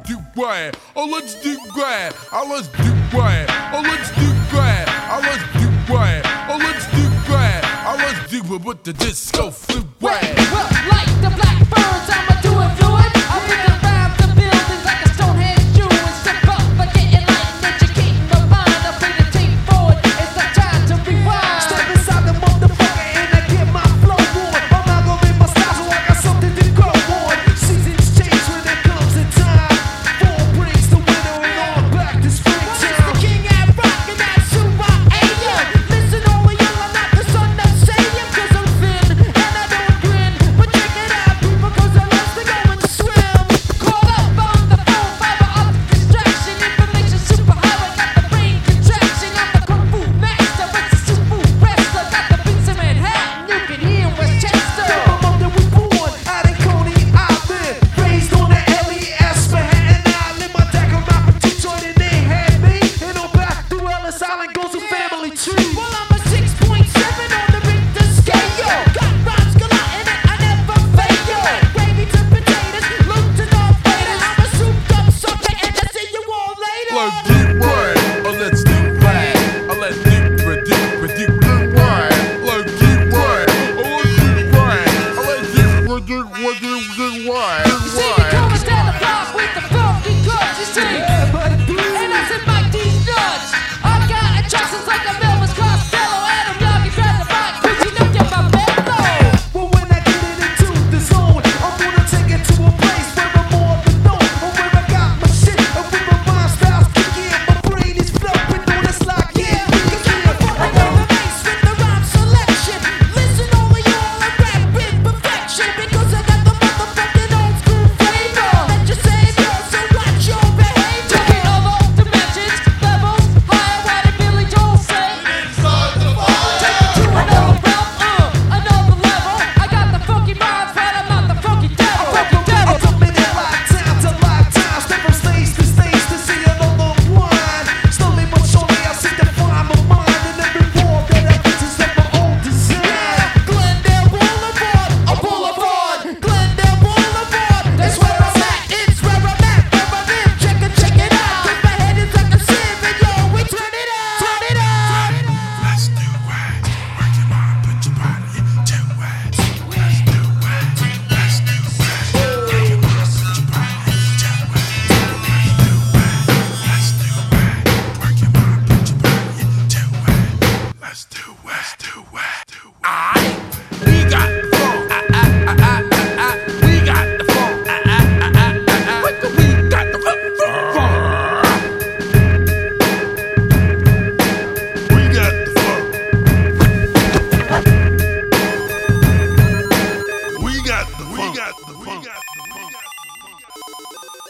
do what? Oh, let's do what? Oh, let's do what? Oh, let's do what? Oh, let's do what? Oh, let's do what? Oh, let's do it with the disco fluid. Well, like the blackbirds, I'ma do it fluid. I'll pick around the buildings like a Stonehenge Jew and step up by getting light, educating the mind. I'll bring the tape forward. It's the time to rewind. Step inside the motherfucker and I get my flow on. I'm not gonna make my style so I got something to go on. Seasons change when it comes in time. Fall brings the winter and on back to Well, it's the springtime. king at rock and that's who I am. Listen, all of y'all, I'm not the son of Satan, 'cause I'm thin and I don't grin. But check it out, people, 'cause I love to go and swim. Call up on the phone, fiber optic distraction, information superhighway, got the brain contraction. I'm the kung fu master, but the super wrestler, got the beats in Manhattan, you can hear in Westchester. My mother was born out in Coney Island, raised on the LES Manhattan Island. My dad could rap a Detroit and they had me. And on back through Ellis Island goes a family tree. Well, I'm a 6.7 on the Richter scale. Got rhymes galore in it, I never fail. Like gravy to potatoes, Luke to Darth Vader. I'm a souped up sucker, and I see you all later. Let's do what? Oh, let's do what? Oh, let's do what? Let's do what? Oh, let's do what? Oh, let's do what? You see me coming down the block with the funky cuts, you see. And I said, Mike, these nuts. I got attractions like a Melvis Costello. Adam Young, you try to rock, 'cause you know you're my mellow. Well, when I get it into the zone, I'm gonna take it to a place where I'm more than known. Or where I got my shit, or where my rhyme style's kicking. My brain is flowing on this like, yeah, Cause I'm the fucking on the bass with the rhyme selection. Listen, all of y'all, I rap with perfection. Because I got the motherfucking old school flavor. Let your savior, so watch your behavior. Taking over dimensions, levels, higher, why did Billy Joel say? Take it to another realm, another level. I got the funky rhymes, but I'm not the funky devil. I'm jumping in lifetime to lifetime, step from stage to see another one. Slowly but surely I see the find my mind in every war that I get is of my own design. Glendale Boulevard, a boulevard. Glendale Boulevard, that's where I'm at. It's where I'm at, where I live. Check it out. 'Cause my head is like a sieve, and yo, we turn it up, turn it up. Let's do it. Work your mind, put your body into it. Let's do it. Let's do it. Work your mind, put your body into it. Let's do it. Work your mind, put your body into it. Let's do it. Let's do it. We got the funk. We got the funk. We got the funk. We got the funk. We got the funk. We got the funk.